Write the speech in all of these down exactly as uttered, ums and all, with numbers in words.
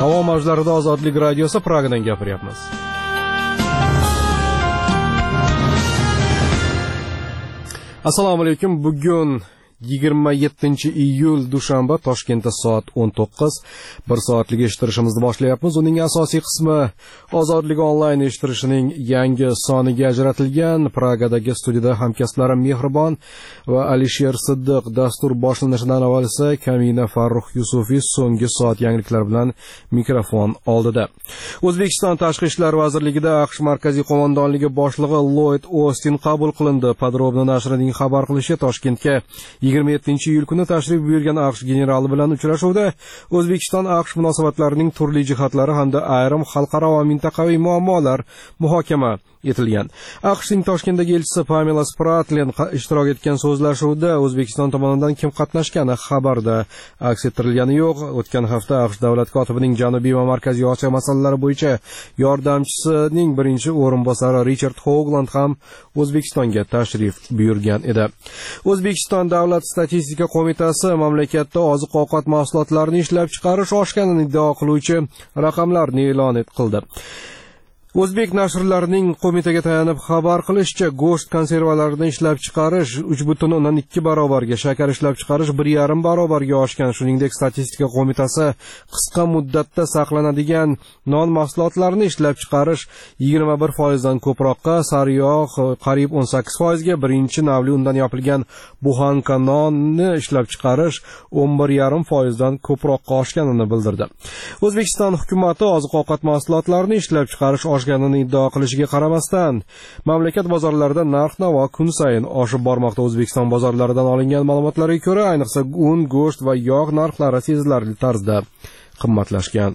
Havo mavjlarida Ozodlik radiosi Pragadan gapiryapmiz. Assalomu alaykum. Bugun yigirma yettinchi iyul dushanba, Toshkentda soat o'n to'qqiz. bir soatlik eshittirishimizni boshlayapmiz. Uning asosiy qismi Ozodlik onlayn eshittirishining yangi soniga ajratilgan. Pragadagi studiyada hamkasblarim Mehribon va Alisher Siddiq. Dastur boshlanishidan avval esa Kamina Farruh Yusufiy so'nggi soat yangiliklari bilan mikrofon oldida. O'zbekiston Tashqi ishlar vazirligida AQSh Markaziy qo'mondonligi boshlig'i Lloyd Ostin qabul qilindi. Podrobno nashrining xabar qilishicha, Toshkentga yigirma yettinchi iyul kuni tashrif buyurgan AQSh generali bilan uchrashuvda O'zbekiston AQSh munosabatlarining turli jihatlari hamda ayrim xalqaro va mintaqaviy muammolar muhokama etilgan. AQShning Toshkentdagi elchisi Pamela Spratlin ishtirok etgan so'zlashuvda O'zbekiston tomonidan kim qatnashgani xabarda aks ettirilgani yo'q. O'tgan hafta AQSh davlat kotibining Janubiy va Markaziy Osiyo masalalari bo'yicha yordamchisining birinchi o'rinbosari Richard Hoagland ham O'zbekistonga tashrif buyurgan edi. O'zbekiston Davlat statistika qo'mitasi mamlakatda oziq-ovqat mahsulotlarini ishlab chiqarish oshganini iddao qiluvchi raqamlarni e'lon qildi. O'zbek nashrlarining qo'mitaga tayanib xabar qilishicha, go'sht konservalarini ishlab chiqarish uch butun o'ndan ikki barobarga, shakar ishlab chiqarish bir yarim barobarga oshgan. Shuningdek, statistika qo'mitasi qisqa muddatda saqlanadigan non mahsulotlarini ishlab chiqarish yigirma bir foizdan ko'proqqa, sariyog' qariyb o'n sakkiz foizga, birinchi navli undan yopilgan buxanka nonni ishlab chiqarish o'n bir yarim foizdan ko'proqqa oshganini bildirdi. O'zbekiston hukumati oziq-ovqat mahsulotlarini ishlab chiqarish oshganini iddao qilishiga qaramasdan, mamlakat bozorlarida narx-navo kun sayin oshib bormoqda. O'zbekiston bozorlaridan olingan ma'lumotlarga ko'ra, ayniqsa un, go'sht va yog' narxlari sezilarli tarzda qimmatlashgan.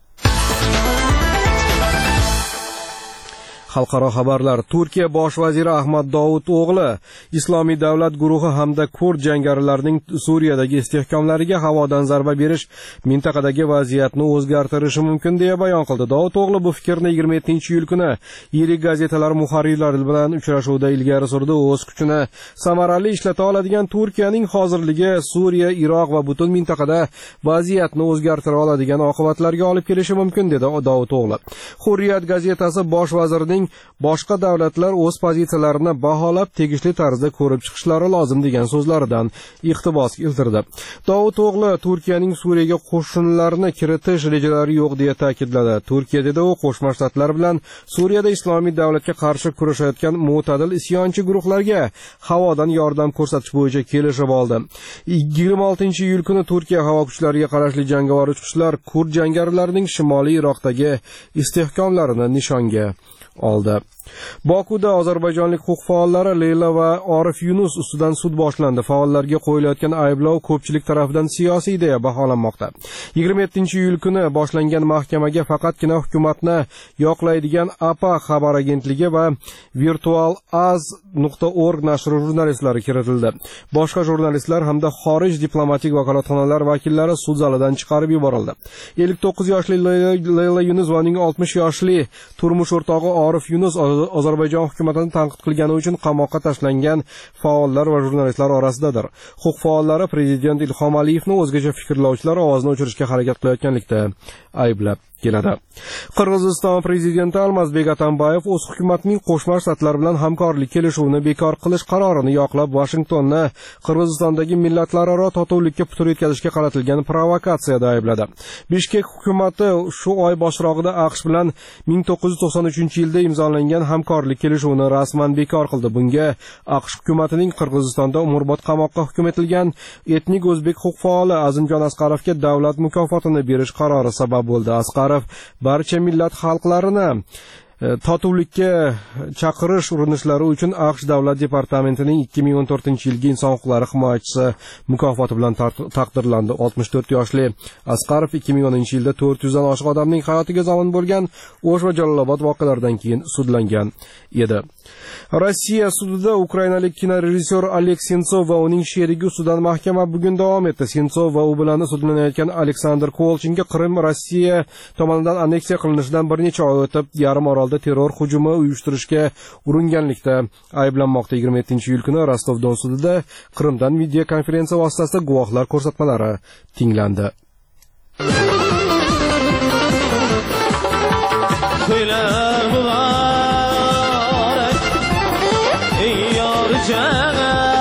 Xalqaro xabarlar. Turkiya bosh vaziri Ahmad Davud o'g'li Islomiy davlat guruhi hamda kurd jangarilarining Suriyadagi istehkomlariga havodan zarba berish mintaqadagi vaziyatni o'zgartirishi mumkin deya bayon qildi. Davud o'g'li bu fikrni yigirma yettinchi iyul kuni yirik gazetalar muharrirlari bilan uchrashuvda ilgari surdi. O'z kuchini samarali ishlata oladigan Turkiyaning hozirligi Suriya, Iroq va butun mintaqada vaziyatni o'zgartira oladigan oqibatlarga olib kelishi mumkin dedi Davud o'g'li. Hurriyat gazetasi bosh vazirning boshqa davlatlar o'z pozitsiyalarini baholab tegishli tarzda ko'rib chiqishlari lozim degan so'zlaridan iqtibos keltirdi. Davud o'g'li Turkiyaning Suriyaga qo'shinlarni kiritish rejalari yo'q deya ta'kidladi. Turkiya dedi u Qo'shma Shtatlar bilan Suriyada Islomiy davlatga qarshi kurashayotgan mo'tadil isyonchi guruhlarga havodan yordam ko'rsatish bo'yicha kelishib oldi. yigirma oltinchi iyul kuni Turkiya havo kuchlariga qarashli jangovar uchuvchilar kurd jangarilarining Shimoliy Iroqdagi istehkomlarini nishonga oldi. Bokuda ozarbayjonlik huquq faollari Leyla va Orif Yunus ustidan sud boshlandi. Faollarga qo'yilayotgan ayblov ko'pchilik tomonidan siyosiy deya baholanmoqda. yigirma yettinchi iyul kuni boshlangan mahkamaga faqatgina hukumatni yoqlaydigan A P A xabar agentligi va virtualaz nuqta org nashri jurnalistlari kiritildi. Boshqa jurnalistlar hamda xorij diplomatik vakolatxonalar vakillari sud zalidan chiqarib yuborildi. ellik to'qqiz yoshli Leyla Yunus va uning oltmish yoshli turmush o'rtog'i Orif Yunus Ozarbayjon hukumatini tanqid qilgani uchun qamoqqa tashlangan faollar va jurnalistlar orasidadir. Huquq faollari prezident Ilhom Aliyevni o'zgacha fikrlovchilar ovozini o'chirishga harakat qilayotganlikda ayblab keladi. Qirg'iziston prezidenti Almazbek Atambayev o'z hukumatining Qo'shma Shtatlar bilan hamkorlik kelishuvini bekor qilish qarorini yoqlab, Washingtonni Qirg'izistondagi millatlararo totuvlikka putur yetkazishga qaratilgan provokatsiyada aybladi. Bishkek hukumati shu oy boshrog'ida AQSh bilan ming to'qqiz yuz to'qson uchinchi yilda imzolangan hamkorlik kelishuvini rasman bekor qildi. Bunga AQSh hukumatining Qirg'izistonda umrbod qamoqqa hukm etilgan etnik o'zbek huquq faoli Azimjon Asqarovga davlat mukofotini berish qarori sabab bo'ldi. Asqarov barcha millat xalqlarini totuvlikka chaqirish urinishlari uchun AQSh Davlat departamentining ikki ming o'n to'rtinchi yilgi inson huquqlari himoyachisi mukofoti bilan taqdirlandi. oltmish to'rt yoshli Asqarov ikki ming o'ninchi yilda to'rt yuz dan oshiq odamning hayotiga zomin bo'lgan O'sh va Jalolobod voqealaridan keyin sudlangan edi. Rossiya sudida ukrainalik kinorejissyor Oleg Sentsov va uning sherigi ustidan mahkama bugun davom etdi. Sentsov va u bilan sudlanayotgan Aleksandr Kolchinga Qrim Rossiya tomonidan anneksiya qilinishidan bir necha oy o'tib yarim orolda terror hujumi uyushtirishga uringanlikda ayblanmoqda. yigirma yettinchi iyul kuni Rostov-Don sudida Qrimdan video konferensiya vositasida guvohlar ko'rsatmalari tinglandi. to'ylar muborak ey yorjan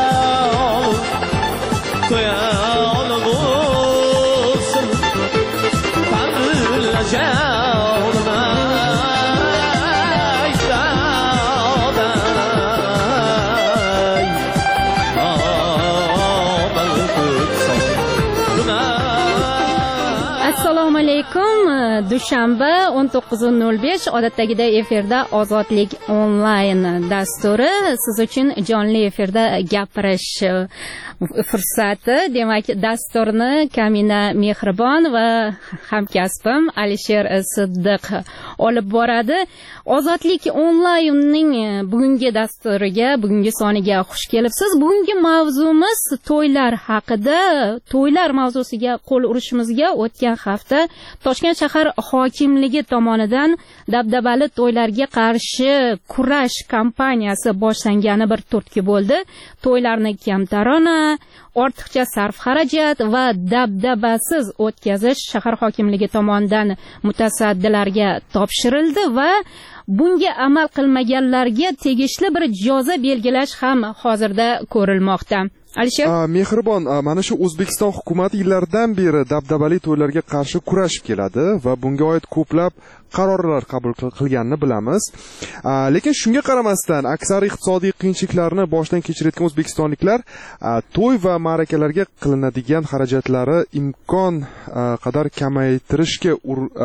to'yal bo'lsin Assalomu alaykum. Dushanba o'n to'qqiz nol besh odatdagidek efirda Ozodlik onlayn dasturi siz uchun jonli efirda gapirish fursati. Demak, dasturni Kamina Mehribon va hamkasbim Alisher Siddiq olib boradi. Ozodlik onlaynning bugungi dasturiga, bugungi soniga xush kelibsiz. Bugungi mavzumiz to'ylar haqida. To'ylar mavzusiga qo'l urishimizga o'tgan hafta Toshkent shahar hokimligi tomonidan dabdabali to'ylarga qarshi kurash kampaniyasi boshlangani bir turtki bo'ldi. To'ylarni kamtarona, ortiqcha sarf xarajat va dabdabasiz o'tkazish shahar hokimligi tomonidan mutasaddilarga topshirildi va bunga amal qilmaganlarga tegishli bir jazo belgilash ham hozirda ko'rilmoqda. Alisher Mehribon, mana shu O'zbekiston hukumati yillardan beri dabdabali to'ylarga qarshi kurashib keladi va bunga oid ko'plab qarorlar qabul qilganini bilamiz. Lekin shunga qaramasdan aksar iqtisodiy qiyinchiliklarni boshdan kechirayotgan o'zbekistonliklar to'y va ma'rakalarga qilinadigan xarajatlari imkon qadar kamaytirishga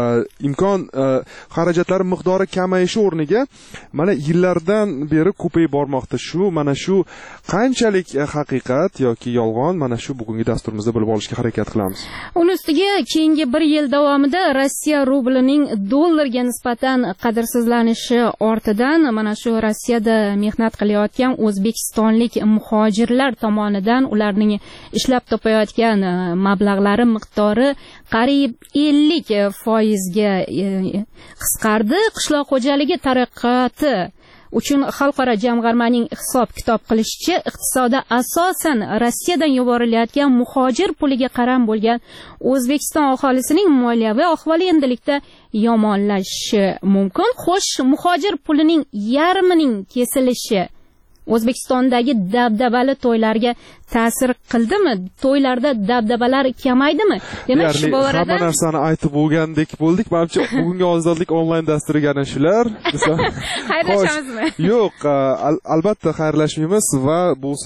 imkon xarajatlari miqdori kamayishi o'rniga mana yillardan beri ko'payib bormoqda. Shu mana shu qanchalik haqiqat yoki yolg'on, mana shu bugungi dasturimizda bilib olishga harakat qilamiz. Uning ustiga keyingi bir yil davomida Rossiya rublining dollarga nisbatan qadrsizlanishi ortidan mana shu Rossiyada mehnat qilayotgan o'zbekistonlik muhojirlar tomonidan ularning ishlab topayotgan mablag'lari miqdori qariyb ellik foizga qisqardi. Qishloq xo'jaligi taraqqiyoti uchun xalqaro jamg'armaning hisob-kitob qilishicha, iqtisodda asosan Rossiyadan yuborilayotgan muhojir puliga qaram bo'lgan O'zbekiston aholisining moliyaviy ahvoli endilikda yomonlashishi mumkin. Xo'sh, muhojir pulining yarmining kesilishi O'zbekistondagi dabdabali to'ylarga ta'sir qildimi? To'ylarda dabdabalar kamaydimi? Demak, shu borada hamma narsani aytib bo'lgandek bo'ldik. Menimcha bugungi Ozodlik onlayn dasturiga ana shular. Xayrlashamizmi? Yo'q, albatta xayrlashmaymiz va bu